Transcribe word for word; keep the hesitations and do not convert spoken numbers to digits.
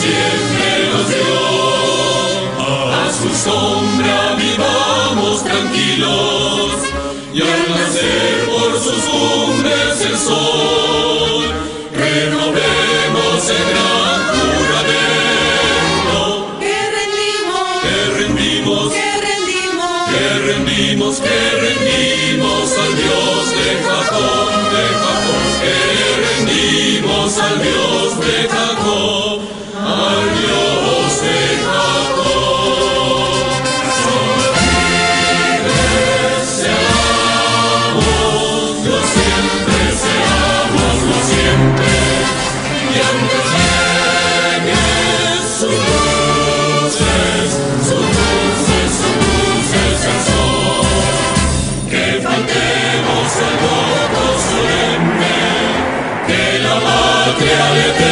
siempre nos dio. A su sombra vivamos tranquilos, y al nacer por sus cumbres el sol, renovemos el gran juramento. Que rendimos, Que rendimos, que rendimos, que rendimos, que rendimos al Dios de Jacob, de Jacob, que rendimos al Dios de Jacob, al Dios de Jacob. Libres seamos, lo siempre seamos, lo siempre, y aunque lleguen sus luces, sus luces, sus luces al sol, que faltemos al voto solemne, que la patria le